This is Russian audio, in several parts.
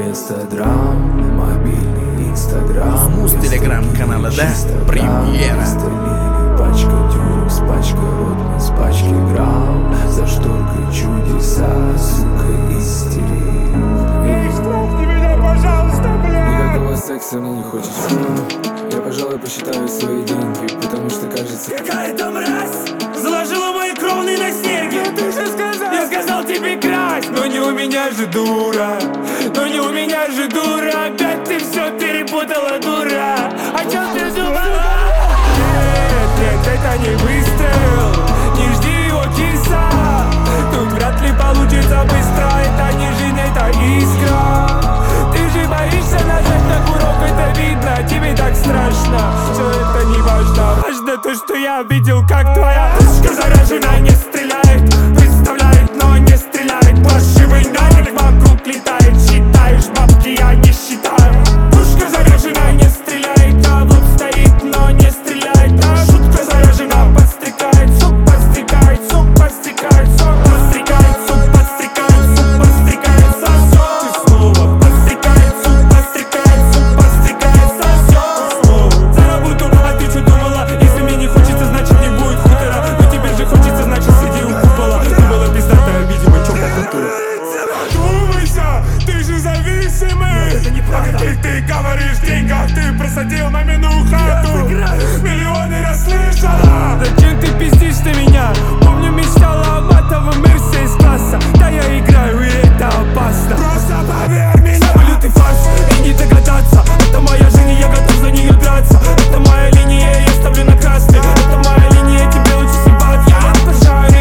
вместо драм, мобильный инстаграм. Муз телеграм-канала, да? Премьера. Пачка дюрекс, пачка ротман, с пачки грамм. За шторкой чудеса, сука, истерик. Эй, штрафни меня, пожалуйста, блядь! Никакого секса мне не хочется. Я, пожалуй, посчитаю свои деньги, потому что кажется... Какая-то мразь заложила мои кровные на серьги. Ты же сказал! Я сказал тебе красть, но не у меня же дура. Но не у меня же дура. Опять ты все перепутала, дура. О чем ты думала? Нет, это не выстрел. Не жди его, киса. Тут вряд ли получится быстро. Это не жизнь, это искра. Ты же боишься нажать на курок, это видно. Тебе так страшно, все это не важно. Важно то, что я видел, как твоя пушка заражена. Не стреляет, представляет, но не стреляет. Паршивый навык вокруг летает. Считаешь бабки, я не считаю. Пушка заражена, не стреляет. А вот стоит, но не стреляет. А шутка заражена, подстрекает. Сук подстрекает, сук подстрекает. Сук подстрекает, сук подстрекает. Сук подстрекает, сосет. Ты снова подстрекает, сук подстрекает. Сук подстрекает, сосет. Снова за работу, а ты что думала? Если мне не хочется, значит не будет хутора. Но тебе же хочется, значит сиди у купола. Ты была пиздатая, видимо, чё по культуре. Думайся, ты же зависимый. Это неправда. Ты говоришь в деньгах, ты просадил мамину хату. Миллионы расслышала. Зачем ты пиздишь на меня? Помню, мечтала о матовом Мерсе из класса. Да я играю, и это опасно. Просто поверь мне. Самолет фарс, и не догадаться. Это моя жизнь, и я готов за нее драться. Это моя линия, я ставлю на красный. Это моя линия, тебе лучше съебаться. Я обожаю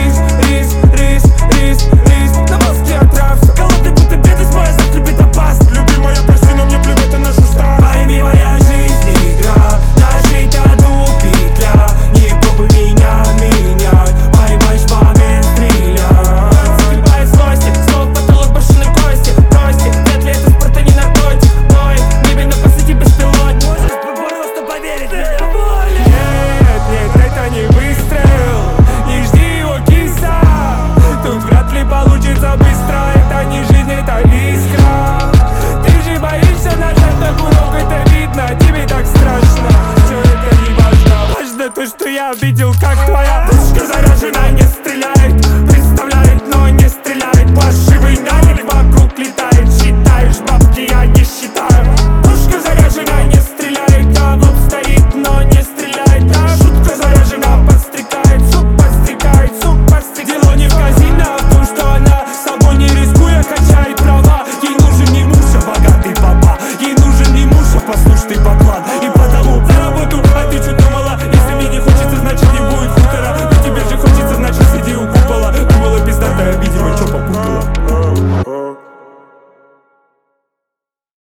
рис. На мозге отрався. Голодный, будто бедность моя, завтра любит опасно. Любимая, прости, но мне плевать на нашу старость. Пойми, моя жизнь игра. Нажить одну петля. Не пробуй меня менять. Поймаешь в момент стреляй. Загибая злости, снова потолок башенной кости. Бросьте, вряд ли это спорт, а не наркотик. Ноет, небе на посаде беспилотник. Можешь просто поверить в меня. Нет, это не выстрел. Не жди его, киса. Тут вряд ли получится быстро. Это не жизнь, это искра. Ты же боишься нажать на курок, это видно. Тебе так страшно, все это не важно. Важно то, что я видел, как твоя пушка заражена, не стреляет.